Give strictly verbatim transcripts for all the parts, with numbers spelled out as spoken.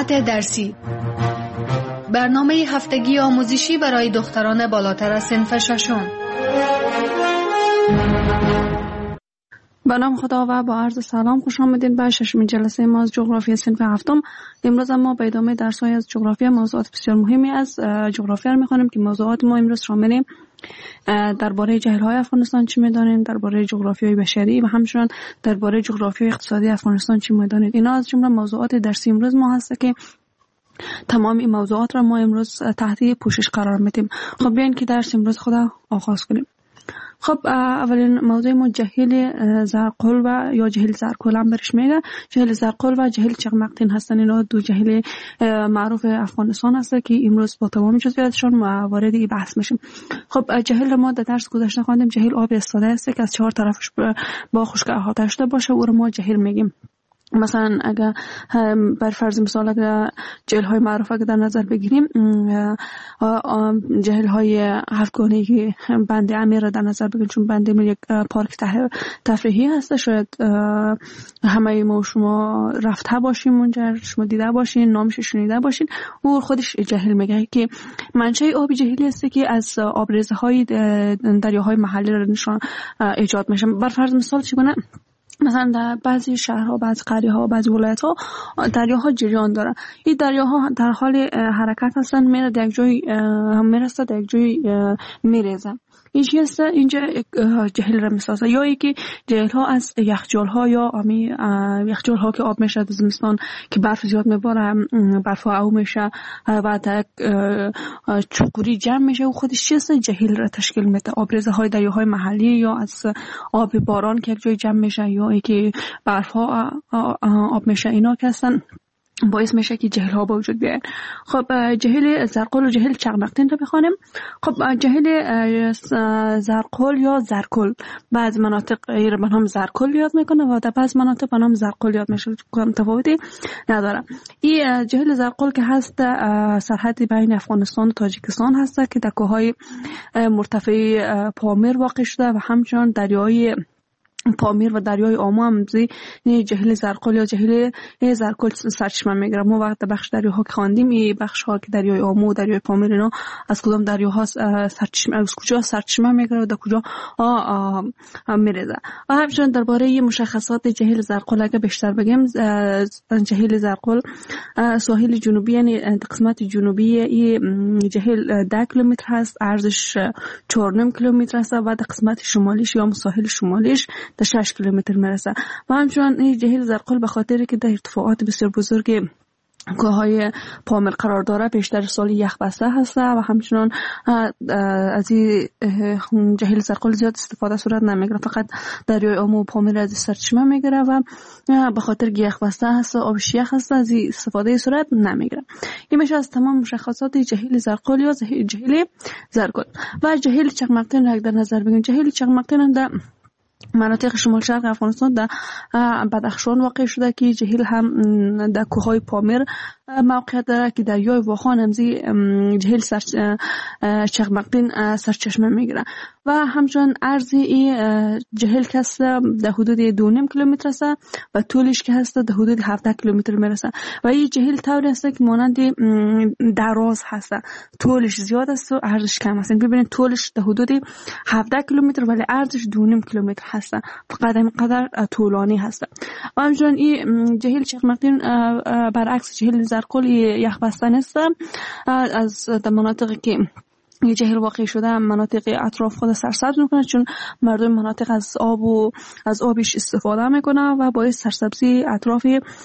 موضوعات درسی، برنامه هفتگی آموزشی برای دختران بالاتر از صنف ششم. به نام خدا و با عرض سلام خوش آمدین به ششمین جلسه ما از جغرافی صنف هفتم. امروز ما به ادامه درس‌های از جغرافی موضوعات بسیار مهمی از جغرافی را می‌خوانیم که موضوعات ما امروز شامل درباره جهل‌های افغانستان چی می‌دانیم، درباره جغرافیای بشری و همچنین درباره جغرافیای اقتصادی افغانستان چی می‌دانید. اینا از جمله موضوعات درسی امروز ما هست که تمام این موضوعات را ما امروز تحت پوشش قرار میدیم. خب بیاین که درس امروز خدا آغاز کنیم. خب اولین موضوع ما جهل زرقل و یا جهل زرکل هم برش میگه. جهل زرقل و جهل چغمقتین هستن. اینا دو جهل معروف افغانستان هست که امروز با تمام جزئیاتشون وارد این بحث میشیم. خب جهل ما در درس گذشته خواندیم جهل آب استاده است که از چهار طرفش با خشک احاطه شده باشه او رو ما جهل میگیم. مثلا اگر بر فرض مثال اگر جهل های معروف اگر در نظر بگیریم جهل های هفتگانه که بند امیر را در نظر بگیریم، چون بند امیر یک پارک تفریحی هست، شاید همه ما شما رفته باشیم اونجا، شما دیده باشین، نامش شنیده باشین. او خودش جهل میگه که منشأ آب جهلی است که از آبریزه های دریاهای محلی را نشان ایجاد میشه. بر فرض مثال چگونه مثلا در بعضی شهرها، بعضی قریه‌ها، بعضی ولایت‌ها دریاها جریان دارن. این دریاها در حال حرکت هستن، میره در یک جای میرسه، در یک جای میریزه. این چیست؟ اینجا جهل را میسازه. یا اینکه جهل ها از یخچال ها یا آمی یخچال ها که آب میشه در زمستان که برف زیاد میباره، برف ها او میشه و در چوکوری جمع میشه و خودش چیست؟ جهل را تشکیل میده. آبریزه های دریاهای محلی یا از آب باران که یک جای جمع میشه یا اینکه برف ها آب میشه، اینا که هستن باعث میشه که جهل ها به وجود بیاین. خب جهل زرقل و جهل چغمقتین رو بخوانیم. خب جهل زرقل یا زرکل بعض مناطق ایره به نام زرکل یاد میکنه و در بعض مناطق به نام زرقل یاد میشه، تفاوتی نداره. این جهل زرقل که هست سرحد بین افغانستان و تاجیکستان هست که در کوههای مرتفع پامیر واقع شده و همچنان دریای پامیر و دریای آمو هم زی جهل زرقل یا جهل زرکل سرچشمه میگیره. ما وقت بخش دریاها که خواندیم این بخش ها که دریای آمو و دریای پامیر اینا از کدام دریاها سرچشمه از کجا سرچشمه میگیره و در کجا میریزه. و همچنین درباره مشخصات جهل زرقل اگه بیشتر بگیم، جهل زرقل ساحل جنوبی یعنی قسمت جنوبی این جهل ده کیلومتر هست، عرضش چهار و نیم کیلومتر است و در قسمت شمالیش یا ساحل شمالیش در شش کیلومتر میرسه. و همچنان این جهل زرقل به خاطر که در ارتفاعات بسیار بزرگ کوههای پامیر قرار داره بیشتر سال یخ بسته هست و همچنان از این جهل زرقل زیاد استفاده صورت نمیگیره، فقط دریای آمو و پامیر از سرچشمه میگیره و به خاطر که یخ بسته هست و آبش یخ هست از این استفاده صورت نمیگیره. این میشه از تمام مشخصات جهل زرقل یا جهل زرکل. و جهل چغمقتین را در نظر بگیریم. جهل چغمقتین در مناطق شمال شرق افغانستان در بدخشان واقع شده که جهل هم در کوههای پامیر موقعیت داره که دریای واخان همزی جهل سر چغمقتین سرچشمه میگیره. و همچنان عرض این جهل که هست در حدود دو نیم کیلومتر است و طولش که هست در حدود هفده کیلومتر میرسه. و این جهل طوری است که مانند دراز هست، طولش زیاد است و عرضش کم است. ببینید طولش در حدود هفده کیلومتر ولی عرضش دو نیم کیلومتر هست، فقط اینقدر طولانی هست. و همچنان این جهل چغمقتین برعکس جهل زرکل یخ بسته نیست. از در مناطقی که یه جهل واقع شده مناطق اطراف خود سرسبز میکنه، چون مردم مناطق از آب و از آبش استفاده میکنه و باعث سرسبزی اطراف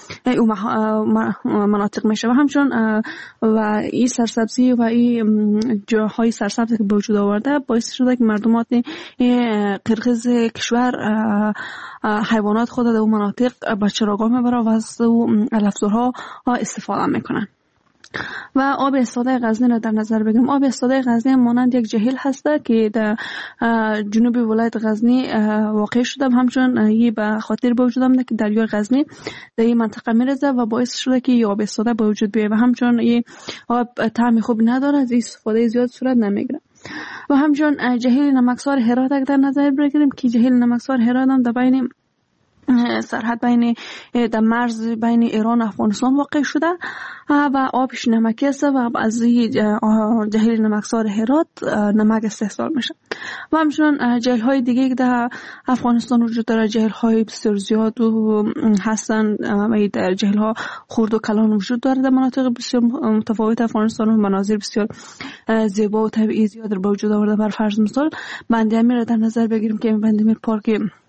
مناطق میشه. و همچنان و این سرسبزی و این جاهای سرسبز که به وجود آورده باعث شده که مردمات قرقیز کشور حیوانات خود در اون مناطق به چراگاه میبره و از علفزارها استفاده میکنن. و آب استاده غزنی را در نظر بگیریم. آب استاده غزنی مانند یک جهل هست که در جنوب ولایت غزنی واقع شده، همچنین این به خاطر به وجود آمده که دریای غزنی در این منطقه میرزه و باعث شده که این آب استاده به وجود بیاید و همچنین این آب طعم خوب نداره، از استفاده زیاد صورت نمیگیره. و همچنین جهل نمکسار هرات در نظر بگیریم که جهل نمکسار هرات هم در بین سرحد بین در مرز بین ایران و افغانستان واقع شده و آبش نمکی است و از جهیل نمکسار هرات نمک استحصال میشه. و همچنان جهیل های دیگه که در افغانستان وجود داره، جهیل های بسیار زیاد و هستن و در جهیل ها خرد و کلان وجود داره در مناطق بسیار متفاوت افغانستان و مناظر بسیار زیبا و طبیعی زیاد در وجود آورده. بر فرض مثال بند امیر را در نظر بگیریم که بند امیر پارک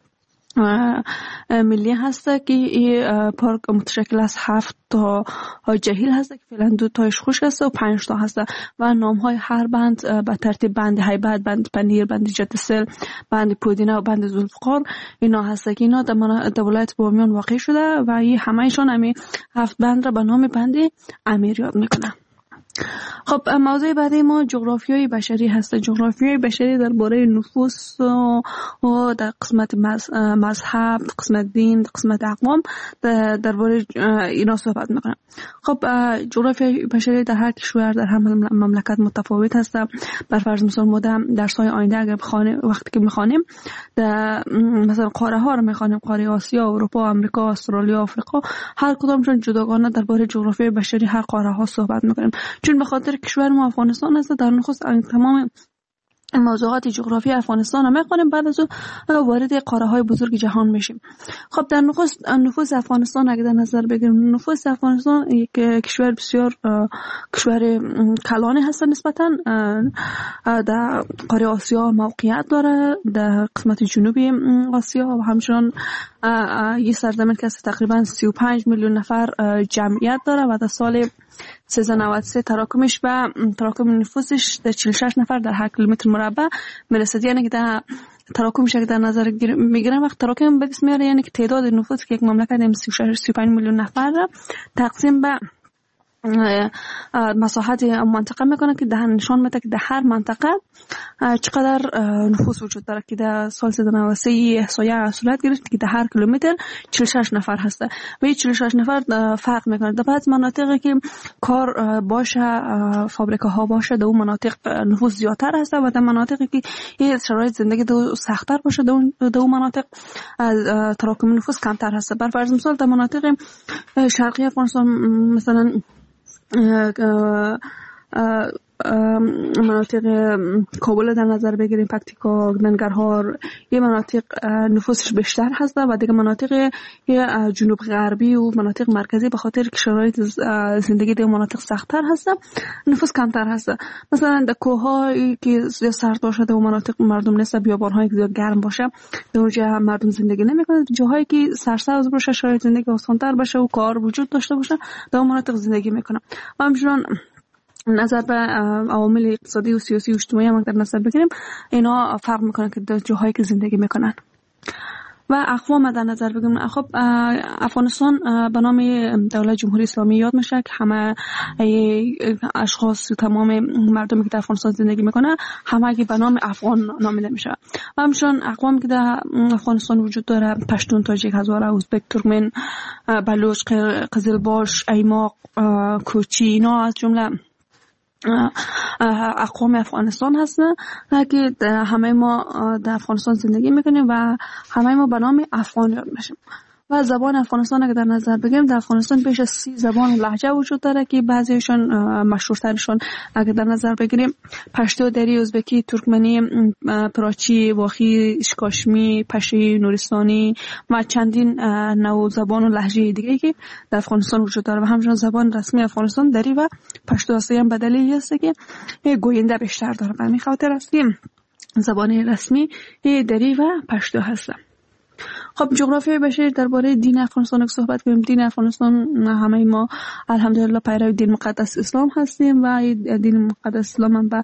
ملی هسته که این پارک متشکل از هفت تا جهیل هسته که فعلا دو تایش خشک هسته و پنج تا هسته و نام های هر بند به ترتیب بند هیبت، بند پنیر، بند جدسل، بند پودینه و بند ذوالفقار اینا هسته که اینا در ولایت بامیان واقع شده و این همهشان همی هفت بند را به نام بند امیر یاد میکنه. خب موضوع بعدی ما جغرافیای بشری هست. جغرافیای بشری درباره نفوس و در قسمت مذهب، قسمت دین، قسمت اقوام درباره اینا صحبت میکنم. خب جغرافیای بشری در هر کشور در هر مملکت متفاوت هست. بر فرض مثال ما در درس‌های آینده اگر بخوانیم وقتی که میخوانیم در مثلا قاره ها رو میخوانیم، قاره آسیا، اروپا، آمریکا، استرالیا، آفریقا، هر کدامشون جداگانه درباره جغرافیای بشری هر قاره ها صحبت میکنیم. چون به خاطر کشور ما افغانستان است در نخست تمام موضوعات جغرافی افغانستان هم میخوانیم، بعد از او وارد قاره های بزرگ جهان میشیم. خب در نخست نفوس افغانستان اگه در نظر بگیریم، نفوس افغانستان یک کشور بسیار کشور کلانی هست نسبتا در قاره آسیا موقعیت داره، در قسمت جنوبی آسیا و همچنان یه سرزمین که تقریبا سی و پنج میلیون نفر جمعیت داره و در سال سیزده نود و سه تراکمش به تراکم نفوسش در چهل و شش نفر در هر کیلومتر مربع میرسد. یعنی که در تراکمش که در نظر میگیرن وقت تراکم به دست میاره، یعنی که تعداد نفوس که یک مملکت سی و شش سی و پنج میلیون نفر را تقسیم به مساحت منطقه میکنه که ده نشان میده که در هر منطقه چقدر نفوس وجود داره که در سال سیزده نود و سه احصایه صورت گرفت که در هر کیلومتر چهل و شش نفر هسته و این چهل و شش نفر فرق میکنه. در بعض مناطقی که کار باشه، فابریکه ها باشه، در اون مناطق نفوس زیادتر هسته و در مناطقی که این شرایط زندگی در سخت‌تر باشه در اون مناطق تراکم نفوس کمتر هسته. بر فرض مثال در مناطق شرقی افغانستان مثلا مناطق کابل در نظر بگیریم، پکتیکا، ننگرهار، یه مناطق نفوسش بیشتر هست و دیگه مناطق جنوب غربی و مناطق مرکزی به خاطر که شرایط زندگی در مناطق سخت‌تر هست نفوس کمتر هست. مثلا در کوه‌هایی که زیاد سرد باشه در مناطق مردم نیست، بیابان‌هایی که زیاد گرم باشه در اونجا مردم زندگی نمی‌کنه. جاهایی که سرسبز باشه، شرایط زندگی آسان‌تر باشه و کار وجود داشته باشه در مناطق زندگی می‌کنه. و همچنین نظر به عوامل اقتصادی و سیاسی و اجتماعی هم در نظر بگیریم، اینا فرق میکنه که در جاهایی که زندگی میکنن. و اقوام در نظر بگیریم، خب افغانستان به نام دولت جمهوری اسلامی یاد میشه که همه اشخاص تمام مردمی که در افغانستان زندگی میکنه همه به نام افغان نامیده میشه. و همچنین اقوامی که در افغانستان وجود داره، پشتون، تاجیک، هزاره، ازبک، ترکمن، بلوچ، قزلباش، ایماق، کوچی، اینا از جمله اقوام افغانستان هستن که همه ما در افغانستان زندگی میکنیم و همه ما به نام افغان یاد میشیم. و زبان افغانستان اگه در نظر بگیریم، در افغانستان بیش از سی زبان و لهجه وجود داره که بعضیشون مشهورترشون اگه در نظر بگیریم پشتو، دری، ازبکی، ترکمنی، پراچی، واخی، اشکاشمی، پشی، نورستانی و چندین نوع زبان و لهجه دیگه که در افغانستان وجود داره. و همچنین زبان رسمی افغانستان دری و پشتو هست. هم بدلی هست که گوینده بیشتر داره. به همین خاطر است که زبان رسمی دری و پشتو هست. خب جغرافیای بشری درباره دین افغانستان که صحبت کنیم، دین افغانستان همه ما الحمدلله پیرو دین مقدس اسلام هستیم و دین مقدس اسلام هم به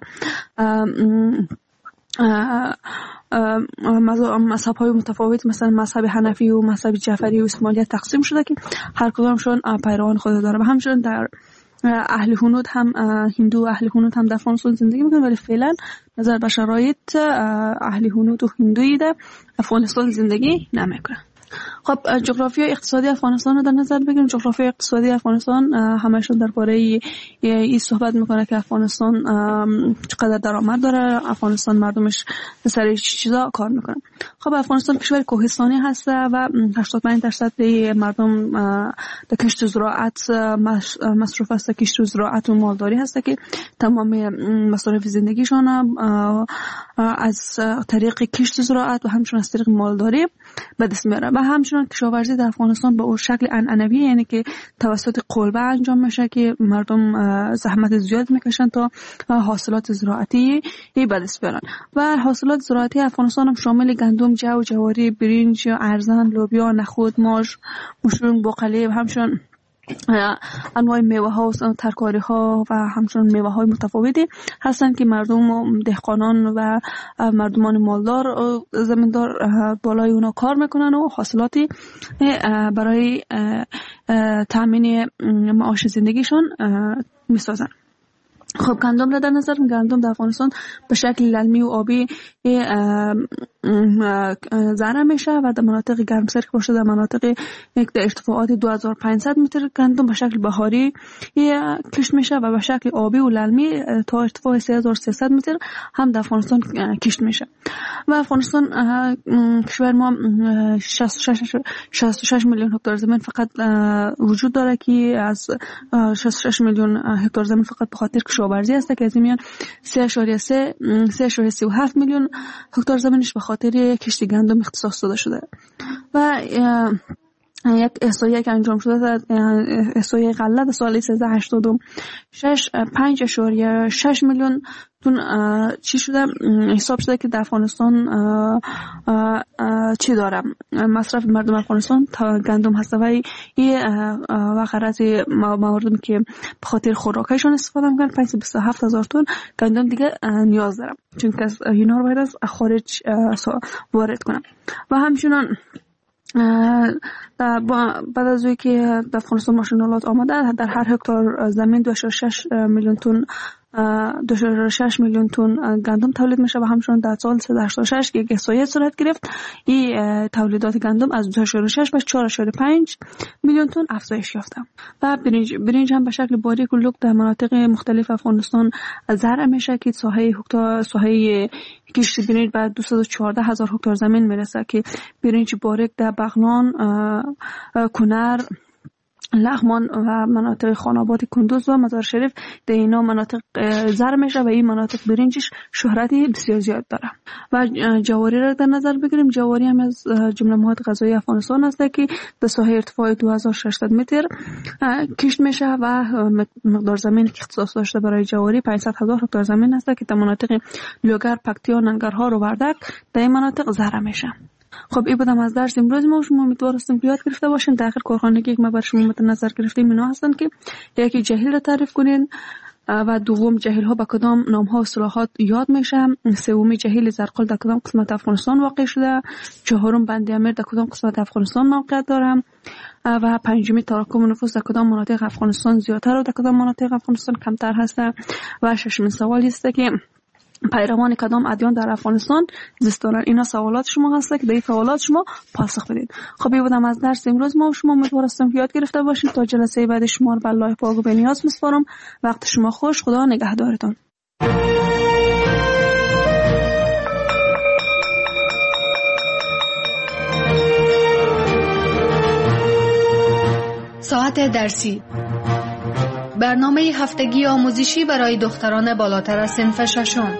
مذهب های متفاوت مثلا مذهب حنفی و مذهب جعفری و اسماعیلیت تقسیم شده که هر کدامشون پیروان خود داره. و همچنین در اهل هنود هم هندو اهل هنود هم در افغانستان زندگی میکنن، ولی فعلا نظر به شرایط اهل هنود و هندویی در افغانستان زندگی نمیکنن. خب جغرافیای اقتصادی افغانستان رو در نظر بگیریم. جغرافیای اقتصادی افغانستان همشون درباره این صحبت میکنه که افغانستان چقدر درآمد داره، افغانستان مردمش سر چه چیزا کار میکنه. خب افغانستان کشور کوهستانی هست و هشتاد و پنج درصد مردم در کشت و زراعت مصروف است. کشت و زراعت و مالداری هست که تمام مصارف زندگیشان از طریق کشت و زراعت و همچنین از طریق مالداری به دست میاره. و همچنین کشاورزی در افغانستان به اون شکل عنعنوی، یعنی که توسط قلبه انجام میشه که مردم زحمت زیاد میکشن تا حاصلات زراعتی به دست بیارن. و حاصلات زراعتی افغانستان هم شامل گندم، جو، جواری، برنج، ارزن، لوبیا، نخود، ماش، مشروم، بقالی و همچنین انواع میوه ها و ترکاری ها و همچنین میوه های متفاوتی هستند که مردم دهقانان و مردمان مالدار زمیندار بالای اونا کار میکنن و حاصلاتی برای تامین معاش زندگیشون میسازن. خب گندم را در نظر گندم در افغانستان به شکل للمی و آبی زرع میشه و در مناطق گرمسیر که باشه در مناطق در ارتفاعات دو هزار و پانصد متر گندم به شکل بهاری کشت میشه و به شکل آبی و للمی تا ارتفاع سه هزار و سیصد متر هم در افغانستان کشت میشه. و افغانستان کشور ما شصت و شش میلیون هکتار زمین فقط وجود داره که از شصت و شش میلیون هکتار زمین فقط به خاطر کشاورزی است که از این میان سه اشاریه سی و هفت میلیون هکتار زمینش به خاطر کشت گندم اختصاص داده شده. و یک احصایه که انجام شده احصایه غله در سال سیزده هشتاد و شش پنج اشاریه شش میلیون تون چی شده حساب شده که در افغانستان چی داره مصرف مردم افغانستان تا گندم هست و این و غرض مواردی که به خاطر خوراکیشون استفاده میکنن پنجصد و بیست و هفت هزار تن گندم دیگه نیاز دارم چون که اینا رو باید از خارج وارد کنم. و همچنین بعد از اینکه در افغانستان ماشینالات آمده در هر هکتار زمین دو و شش میلیون تن دو و شش میلیون تن گندم تولید میشه و همچنین در سال سیصد و هشتاد و شش که احصایه صورت گرفت این تولیدات گندم از دو و شش به چهار و پنج میلیون تن افزایش یافته. و برنج برنج هم به شکل باریک و لوک در مناطق مختلف افغانستان زرع میشه که ساحه هکتار ساحه کشت برنج به دویست و چهارده هزار هکتار زمین میرسه که برنج باریک در بغلان، کنر، لغمان و مناطق خاناباد کندوز و مزار شریف در اینا مناطق زرع میشه و این مناطق برنجش شهرتی بسیار زیاد داره. و جواری را در نظر بگیریم. جواری هم از جمله مواد غذایی افغانستان است که در ساحه ارتفاع دو هزار و ششصد متر کشت میشه و مقدار زمین که اختصاص داشته برای جواری پانصد هزار هکتار زمین است که در مناطق لوگر، پکتیا، ننگرهار و وردک در این مناطق زرع میشه. خب این بودم از درس امروز ما. شما امیدوار هستم که یاد گرفته باشین. در آخر کارخانگی که ما بر شما مد نظر گرفتیم اینا هستن که یکی جهیل را تعریف کنین و دوم جهیل ها با کدام نام ها و اصطلاحات یاد میشه، سومی جهیل زرقال در کدام قسمت افغانستان واقع شده، چهارم بند امیر در کدام قسمت افغانستان موقعیت داره و پنجمی تراکم نفوس در کدام مناطق افغانستان زیادتر و در کدام مناطق افغانستان کمتر هست و ششمین سوال است که پیروان کدام ادیان در افغانستان زیست دارند. اینا سوالات شما هست که به این سوالات شما پاسخ بدید. خب این بودم از درس امروز ما. شما امیدوار هستم که یاد گرفته باشید. تا جلسه بعد شما رو به الله پاک و بنیاز میسپارم. وقت شما خوش. خدا نگهدارتون. ساعت درسی، برنامه هفتگی آموزشی برای دختران بالاتر از صنف ششم.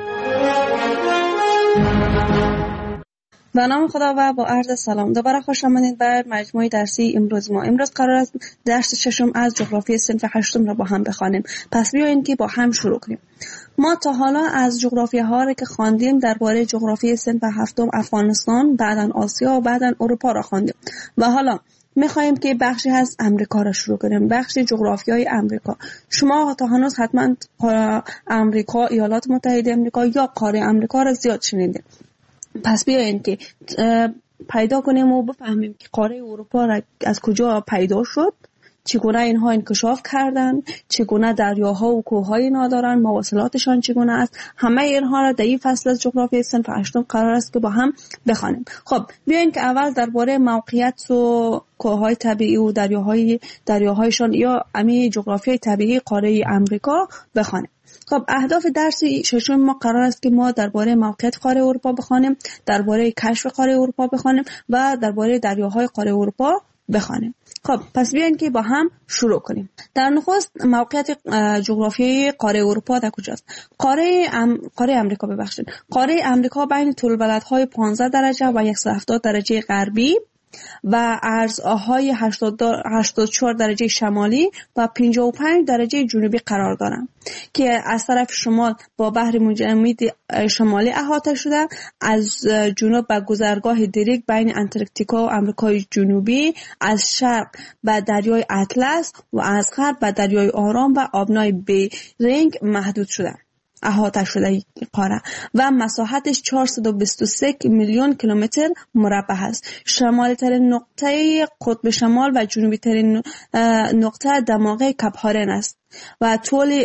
به نام خدا و با عرض سلام دوباره خوش آمدید به مجموعه درسی امروز ما. امروز قرار است درس ششم از جغرافی صنف هشتم را با هم بخوانیم. پس بیایید که با هم شروع کنیم. ما تا حالا از جغرافی ها را که خواندیم درباره جغرافی صنف هفتم افغانستان، بعداً آسیا و بعداً اروپا را خواندیم و حالا میخوایم که بخشی از امریکا را شروع کنیم، بخش جغرافیای امریکا. شما تا هنوز حتما امریکا، ایالات متحده امریکا یا قاره امریکا را زیاد شنیدید. پس بیاین که پیدا کنیم و بفهمیم که قاره اروپا را از کجا پیدا شد چگونه اینها انکشاف کردن، چگونه دریاها و کوههای اینا دارن، مواصلاتشان چگونه است. همه اینها را در این فصل از جغرافیای صنف هشتم قرار است که با هم بخوانیم. خب بیاین که اول درباره موقعیت و کوههای طبیعی و دریاهای دریاهایشان یا امی جغرافیای طبیعی قاره امریکا بخوانیم. خب اهداف درس ششم ما قرار است که ما درباره موقعیت قاره اروپا بخوانیم، درباره کشف قاره اروپا بخوانیم و درباره دریاهای قاره اروپا بخوانیم. خب پس بیاین که با هم شروع کنیم. در نخست موقعیت جغرافیایی قاره اروپا در کجاست؟ قاره ام... قاره امریکا ببخشید. قاره امریکا بین طول‌بلدهای پانزده درجه و صد و هفتاد درجه غربی و عرضهای هشتاد و چهار درجه شمالی و پنجاه و پنج درجه جنوبی قرار دارند که از طرف شمال با بحر متجمد شمالی احاطه شده، از جنوب به گذرگاه دریک بین انتارکتیکا و آمریکای جنوبی، از شرق به دریای اطلس و از غرب به دریای آرام و آبنای بیرینگ محدود شده احاطه شده قاره و مساحتش چهارصد و بیست و سه میلیون کیلومتر مربع است. شمالی ترین نقطه قطب شمال و جنوبی ترین نقطه دماغه کپ هارن است و طول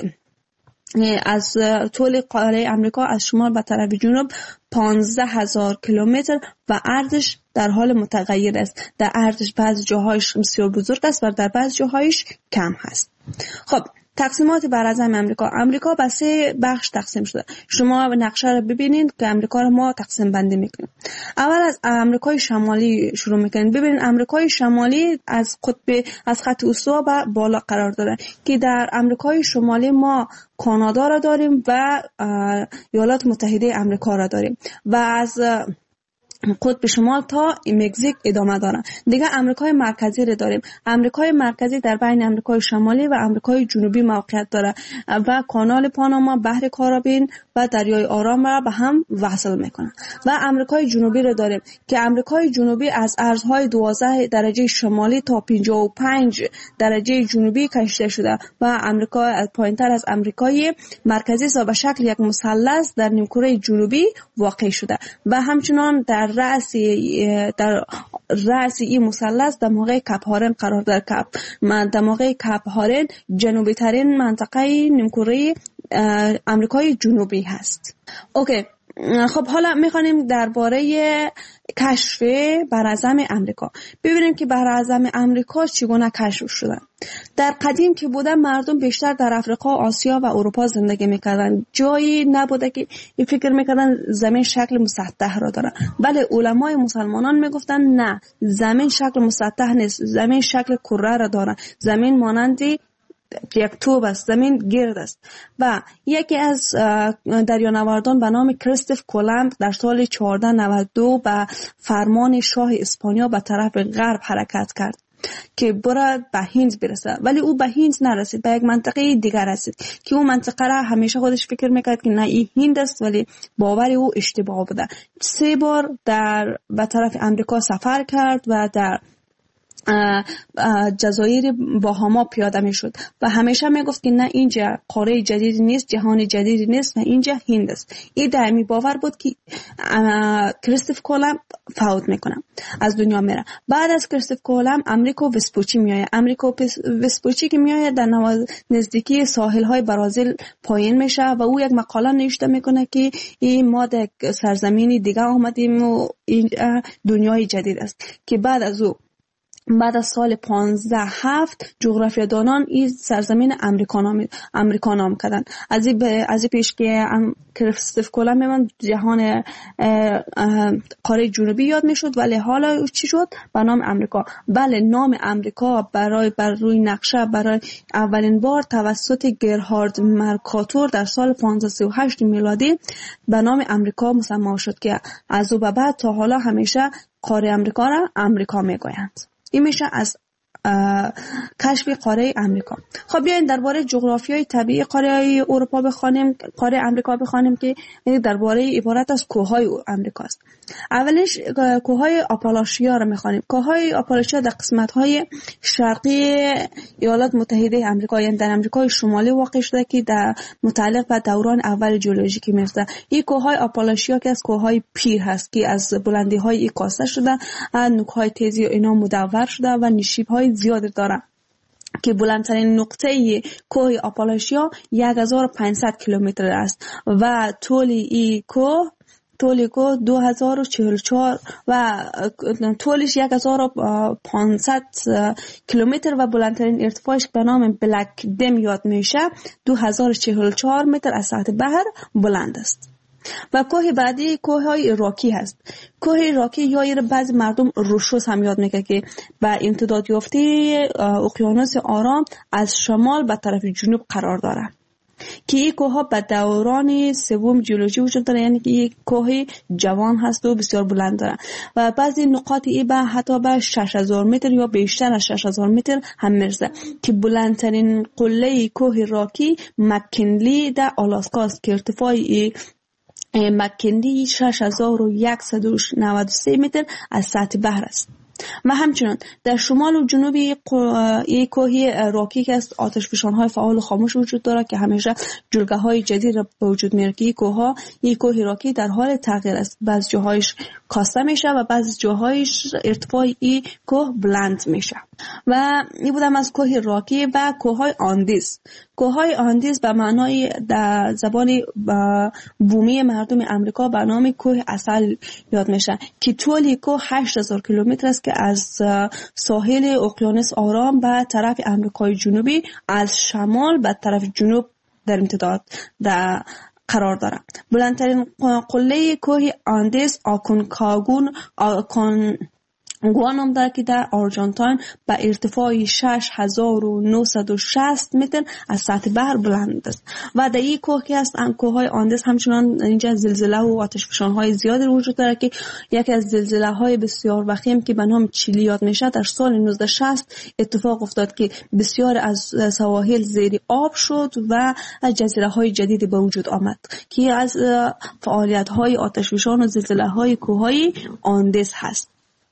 از طول قاره امریکا از شمال به طرف جنوب پانزده هزار کیلومتر و عرضش در حال متغیر است. در عرضش بعضی جاهایش بسیار بزرگ است و در بعضی جاهایش کم هست. خب تقسیمات براعظم امریکا. امریکا به سه بخش تقسیم شده. شما نقشه رو ببینید که امریکا رو ما تقسیم بندی میکنیم. اول از امریکای شمالی شروع میکنیم. ببینید امریکای شمالی از قطب از خط استوا به بالا قرار داره که در امریکای شمالی ما کانادا را داریم و ایالات متحده امریکا را داریم و از قطب شمال تا مکزیک ادامه داره. دیگه امریکای مرکزی رو داریم. امریکای مرکزی در بین امریکای شمالی و امریکای جنوبی موقعیت داره و کانال پاناما، بحر کارائیب و دریای آرام را به هم وصل میکنه. و امریکای جنوبی رو داریم که امریکای جنوبی از ارزهای دوازده درجه شمالی تا پنجاه و پنج درجه جنوبی کشیده شده و امریکا پایینتر از امریکای مرکزی است و به شکل یک مثلث در نیمکره جنوبی واقع شده و همچنان در رأس در رأس این مثلث دماغه کپ هارن قرار داره. کپ دماغه کپ هارن جنوبی ترین منطقه نیمکره امریکای جنوبی هست. اوکی، خب حالا میخوانیم درباره کشف براعظم امریکا. ببینیم که براعظم امریکا چگونه کشف شدن. در قدیم که بوده مردم بیشتر در افریقا، آسیا و اروپا زندگی میکردن. جایی نبوده که این فکر میکردن زمین شکل مسطح را داره. بله علمای مسلمانان میگفتن نه، زمین شکل مسطح نیست، زمین شکل کره را داره. زمین مانندی یک توپ است، زمین گرد است. و یکی از دریانوردان به نام کریستوف کولومب در سال چهارده نود و دو به فرمان شاه اسپانیا به طرف غرب حرکت کرد که برای به هند برسه، ولی او به هند نرسید، به یک منطقه دیگر رسید که اون منطقه را همیشه خودش فکر میکرد که نه این هند است، ولی باور او اشتباه بوده. سه بار در به طرف امریکا سفر کرد و در جزایر باهاما پیاده می شد و همیشه می گفت که نه اینجا قاره جدیدی نیست، جهان جدیدی نیست و اینجا هند است. این دائمی باور بود که کریستوف کولومب فوت میکنه، از دنیا میره. بعد از کریستوف کولومب امریکو وسپوچی میآید. امریکو وسپوچی که میآید در نزدیکی ساحل های برازیل پایین میشه و او یک مقاله نوشته میکنه که این ما در سرزمینی دیگه آمدیم و این دنیای جدید است که بعد از او بعد از سال پانزده هفت جغرافیادانان این سرزمین امریکا نام امریکا نام کردن. از این از این پیش که کریستوف کولومب من جهان قاره جنوبی یاد میشد، ولی حالا چی شد؟ به نام امریکا. بله نام امریکا برای بر روی نقشه برای اولین بار توسط گرهارد مرکاتور در سال پانزده سی و هشت میلادی به نام امریکا مسمى شد که از او به بعد تا حالا همیشه قاره امریکا را امریکا میگویند. این میشه از کشف قاره امریکا. خب بیاین درباره جغرافیای طبیعی قاره اروپا بخوانیم، قاره امریکا بخوانیم که درباره عبارت از کوههای امریکا است. اولش کوههای آپالاشیا رو میخوانیم. کوههای آپالاشیا در قسمت‌های شرقی ایالات متحده آمریکا، یعنی در آمریکای شمالی واقع شده که در متعلق به دوران اول ژئولوژیکی میفته. این کوههای آپالاشیا که از کوههای پیر هست که از بلندی‌های این کاسته شده، نوک‌های تیزی و اینا مدور شده و نشیب‌های زیادی داره که بلندترین نقطه کوه آپالاشیا یک هزار و پانصد کیلومتر است و طول این کوه طول کوه دو هزار و چهل و چهار و طولش یک هزار و پانصد کیلومتر و بلندترین ارتفاعش به نام بلک دم یاد میشه دو هزار و چهل و چهار متر از سطح بحر بلند است. و کوه بعدی کوه های راکی هست. کوه راکی یا ایر بعضی مردم روشوس هم یاد میگه که به امتداد یافته اقیانوس آرام از شمال به طرف جنوب قرار داره که این کوه ها به دوران سوم جیولوژی وجود داره، یعنی که یک کوه جوان هست و بسیار بلند داره و بعضی نقاط ای به حتی به شش هزار متر یا بیشتر از شش هزار متر هم میرسه که بلندترین قله کوه راکی مکنلی در آلاسکا است که ارتفاع مکنلی شش هزار و صد و نود و سه متر از سطح بحر است. و همچنان در شمال و جنوب یک کوه راکی که است آتشفشان‌های فعال و خاموش وجود داره که همیشه جلگه‌های جدید را به وجود میاره که این کوه‌ها یک کوه راکی در حال تغییر است. بعضی جاهایش کاسته میشه و بعضی جاهایش ارتفاع این کوه بلند میشه. و این بودم از کوه راکی و کوه‌های آندیز. کوه‌های آندیز به معنای در زبان بومی مردم امریکا به نام کوه عسل یاد میشه که طول کوه هشت هزار کیلومتر است که از ساحل اقیانوس آرام به طرف امریکای جنوبی از شمال به طرف جنوب در امتداد در قرار دارد. بلندترین قله کوه آندیز آکونکاگون آکون گوانم داره که در آرژانتین به ارتفاع شش هزار و نهصد و شصت متر از سطح بحر بلند است و در این کوه که است کوههای آندیز همچنان اینجا زلزله و آتشفشان‌های زیادی وجود داره که یکی از زلزله‌های بسیار وخیم که به نام چیلی یاد میشه در سال نوزده شصت اتفاق افتاد که بسیار از سواحل زیر آب شد و جزیره‌های جدیدی به وجود آمد که از فعالیت‌های آتشفشان و زلزله‌های کوههای آندیز هست.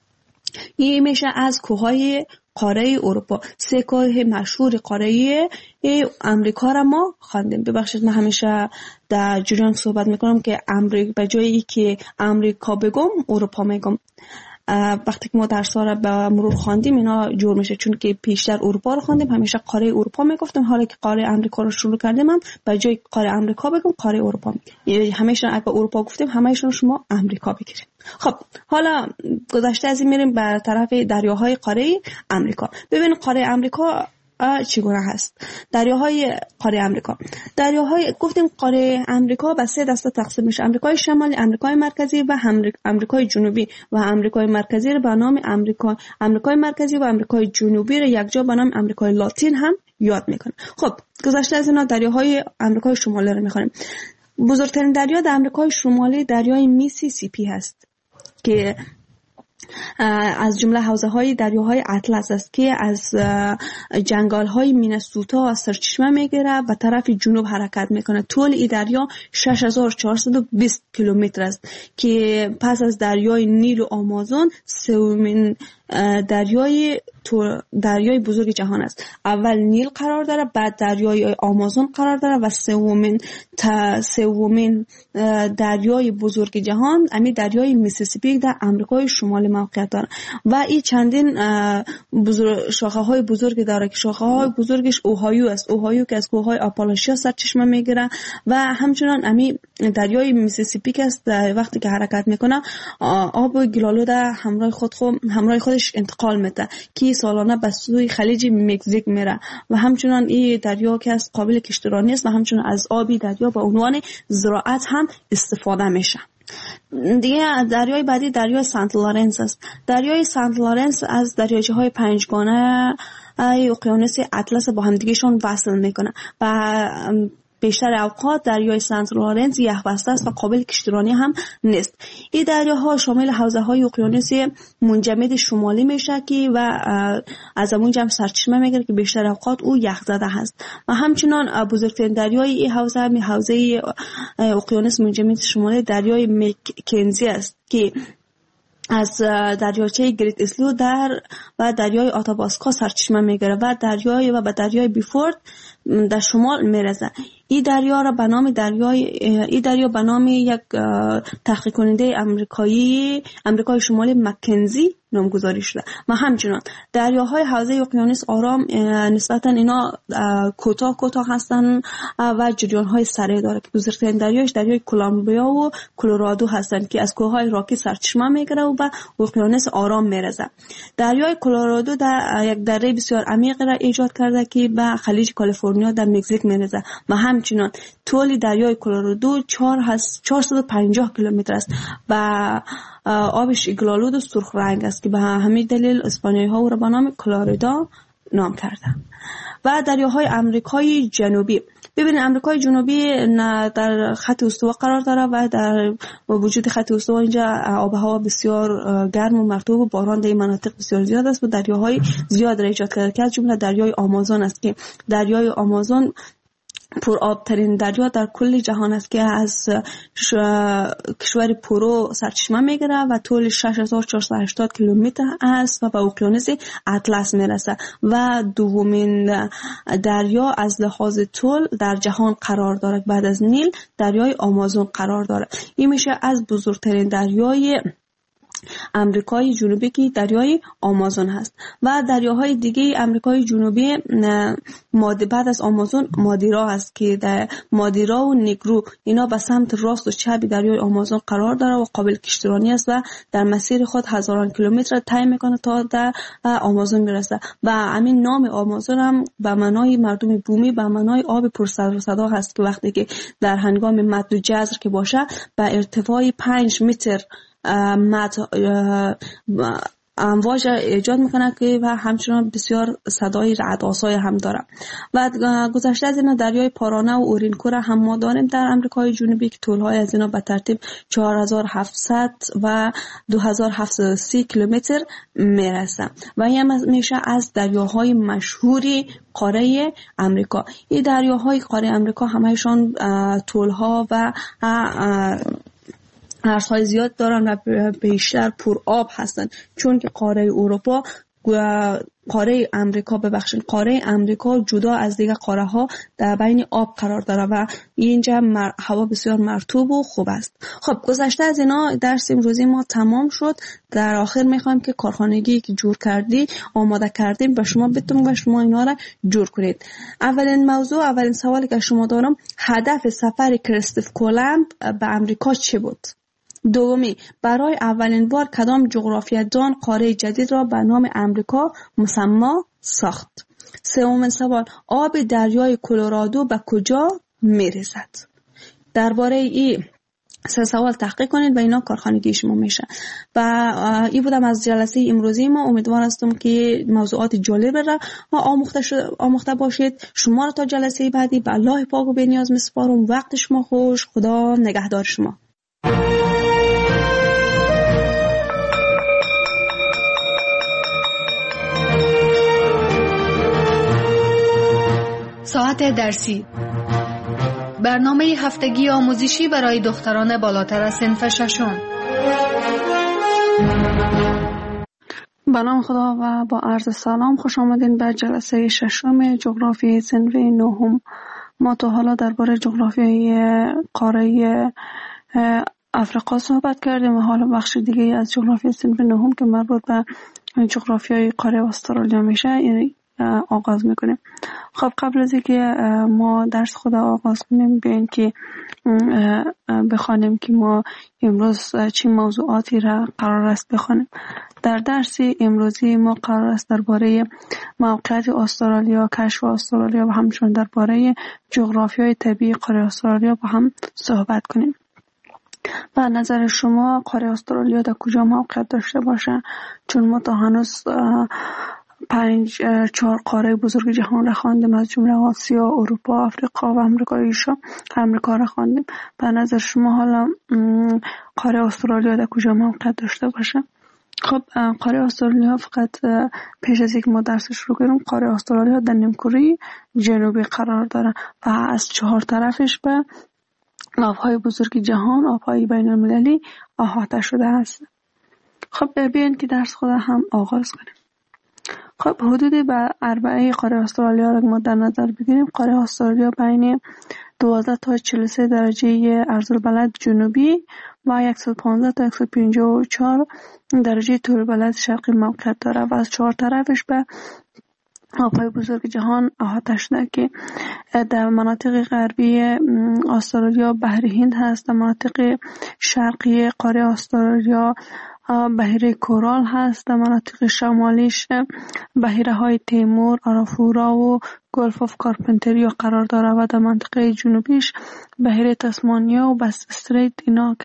این میشه از کوههای قاره اروپا. سه کوه مشهور قاره امریکا را ما خواندیم. ببخشید من همیشه در جریان صحبت میکنم که امریکا به جایی که امریکا بگم اروپا میگم. وقتی که ما درس ها را به مرور خواندیم اینا جور میشه، چون که پیشتر اروپا رو خواندیم همیشه قاره اروپا میگفتیم، حالا که قاره امریکا رو شروع کردیم من به جای قاره امریکا بگم قاره اروپا میگم. همیشه اگه اروپا گفتیم همیشه شما امریکا بگیرید. خب حالا گذشته از این میریم به طرف دریاهای قاره امریکا. ببینید قاره امریکا چگونه هست. دریاهای قاره امریکا دریاهای گفتیم قاره امریکا به سه دسته تقسیم میشه: امریکای شمالی، امریکای مرکزی و امریکای جنوبی. و امریکای مرکزی رو به نام امریکا امریکای مرکزی و امریکای جنوبی رو یکجا به نام امریکای لاتین هم یاد میکنه. خب گذشته از اینا دریاهای امریکای شمالی رو میخونیم. بزرگترین دریا در امریکای شمالی دریای میسیسیپی هست که از جمله حوزه‌های دریاهای اطلس است که از جنگل‌های مینسوتا سرچشمه میگیره و طرف جنوب حرکت میکنه. طول این دریا شش هزار و چهارصد و بیست کیلومتر است که پس از دریای نیل و آمازون سومین دریای دریای بزرگ جهان است. اول نیل قرار داره، بعد دریای آمازون قرار داره و سومین تا سومین دریای بزرگ جهان امی دریای میسیسیپی در امریکای شمالی موقعیت داره و این چندین بزرگ شاخه های بزرگ داره که شاخه های بزرگش اوهایو است. اوهایو که از کوههای آپالاشیا سرچشمه میگیره و همچنان امی دریای میسیسیپی که است وقتی که حرکت میکنه آب گلالود همراه خود خود همراه خودش انتقال میده که سالانه به سوی خلیج مکزیک میره و همچنان این دریا که از قابل کشتیرانی است و همچنان از آبی دریا به عنوان زراعت هم استفاده میشه. دیگه دریای بعدی دریای سنت لارنس است. دریای سنت لارنس از دریاچه های پنجگانه اقیانوس اطلس با همدیگهشون وصل میکنه و بیشتر اوقات دریای سنت لارنس یخبسته است و قابل کشتیرانی هم نیست. این دریاها شامل حوزه‌های اقیانوس منجمد شمالی میشه که و از اونجا هم سرچشمه میگیره که بیشتر اوقات او یخزده هست و همچنان بزرگترین دریای این حوزه هم حوزه اقیانوس منجمد شمالی دریای مکنزی است که از دریاچه گریت اسلو در و دریای آتاباسکا سرچشمه میگیره و دریای و به دریای بیفورد در شمال میرسه. این دریا را به نام دریای این دریا به نام یک تحقیق کننده آمریکایی آمریکای شمالی مکنزی نامگذاری شده. و همچنان دریاهای حوزه اقیانوس آرام نسبتا اینا کوتاه کوتاه هستن و جریان‌های سریع داره که بزرگترین دریاش دریای کلمبیا و کلرادو هستن که از کوههای راکی سرچشمه میگیره و به اقیانوس آرام میرسه. دریای کلرادو در یک دره بسیار عمیق را ایجاد کرده که به خلیج کالیفرنیا در مکزیک میرسه و همچنان طول دریای کلرادو چهارصد و پنجاه کیلومتر است و آبش گلالود و سرخ رنگ است که به همین دلیل اسپانیایی ها او را به نام کلوریدا نام کردند. و دریاهای آمریکای جنوبی، ببینید آمریکای جنوبی در خط استوا قرار داره و در وجود خط استوا اینجا آب و هوا بسیار گرم و مرطوب و باران در این مناطق بسیار زیاد است و دریاهای زیاد را ایجاد کرده که از جمله دریای آمازون است که دریای آمازون پر آب ترین دریا در کل جهان است که از کشور پرو سرچشمه میگیره و طول شش هزار و چهارصد و هشتاد کیلومتر است و به اقیانوس اطلس میرسه و دومین دریا از لحاظ طول در جهان قرار دارد. بعد از نیل دریای آمازون قرار دارد. این میشه از بزرگترین دریای امریکای جنوبی که دریای آمازون هست. و دریاهای دیگه امریکای جنوبی بعد از آمازون مادیرا هست که در مادیرا و نیگرو اینا به سمت راست و چپ دریای آمازون قرار داره و قابل کشتیرانی است و در مسیر خود هزاران کیلومتر طی میکنه تا در آمازون میرسه. و همین نام آمازون هم به معنای مردم بومی به معنای آب پر صدا صدا هست که وقتی که در هنگام مد و جزر که باشه به ارتفاع پنج متر مد امواج ایجاد میکنه که و همچنان بسیار صدای رعدآسای هم داره. و گذشته از اینا دریای پارانه و اورینکو را هم ما داریم در امریکای جنوبی که طولهای از اینا به ترتیب چهار هزار و هفتصد و دو هزار و هفتصد و سی کیلومتر میرسه و این میشه از دریاهای مشهوری قاره امریکا. این دریاهای قاره امریکا همهشان طولها و ارزهای زیاد دارن و بیشتر پر آب هستن، چون که قاره اروپا قاره امریکا ببخشید قاره امریکا جدا از دیگه قاره ها در بین آب قرار داره و اینجا مر... هوا بسیار مرطوب و خوب است. خب گذشته از اینا درس امروزی ما تمام شد. در آخر میخوایم که کارخانگی که جور کردی آماده کردیم به شما بتونم و شما اینا را جور کنید. اولین موضوع اولین سوالی که شما دارم، هدف سفر کریستوف کولومب به امریکا چه بود؟ دومی، برای اولین بار کدام جغرافیه‌دان قاره جدید را به نام امریکا مسمی ساخت؟ سومین سوال، آب دریای کلرادو به کجا میرسد؟ درباره این سه سوال تحقیق کنید و اینا کارخانگی شما میشه. و این بودم از جلسه امروزی ما. امیدوار هستم که موضوعات جالب را آموخته آموخته باشید. شما را تا جلسه بعدی به الله پاک و بی‌نیاز میسپارم. وقت شما خوش. خدا نگهدار شما. ساعت درسی، برنامه هفتگی آموزشی برای دختران بالاتر از صنف ششم. به نام خدا و با عرض سلام خوش آمدین به جلسه ششم جغرافیای صنف نهم. ما تا حالا درباره جغرافیای قاره افریقا صحبت کردیم و حالا بخش دیگه از جغرافیای صنف نهم که مربوط به جغرافیای قاره استرالیا میشه یعنی آغاز میکنیم. خب قبل از اینکه ما درس خود آغاز کنیم بیاین که بخوانیم که ما امروز چه موضوعاتی را قرار است بخوانیم. در درس امروزی ما قرار است درباره موقعیت استرالیا، کشف استرالیا و همچنین درباره جغرافیای طبیعی قاره استرالیا با هم صحبت کنیم. و نظر شما قاره استرالیا در کجا موقعیت داشته باشه؟ چون ما تا هنوز پنج چهار قاره بزرگ جهان را خواندیم، از جمله آسیا، اروپا، آفریقا و امریکا ایشا امریکا را خواندیم. به نظر شما حالا قاره استرالیا در کجا موقعیت داشته باشه؟ خب قاره استرالیا فقط پیش از یک ما درس شروع کنیم، قاره استرالیا در نیمکره جنوبی قرار داره و از چهار طرفش به آبهای بزرگ جهان، آبهای بین المللی احاطه شده است. خب بیاین که درس خود هم آغاز کنیم. خب حدود به اربعه قاره استرالیا را ما در نظر بگیریم، قاره استرالیا بین دوازده تا چهل و سه درجه عرض‌البلد جنوبی و صد و پانزده تا صد و پنجاه و چهار درجه طول‌البلد شرقی موقعیت داره و از چهار طرفش به آب‌های بزرگ جهان احاطه شده که در مناطق غربی استرالیا بحر هند هست، در مناطق شرقی قاره استرالیا بحیره کورال هست، در مناطق شمالیش بحیره های تیمور، آرافورا و گلف آف کارپنتریا قرار داره و در منطقه جنوبیش بحیره تسمانیا و بس استریت اینا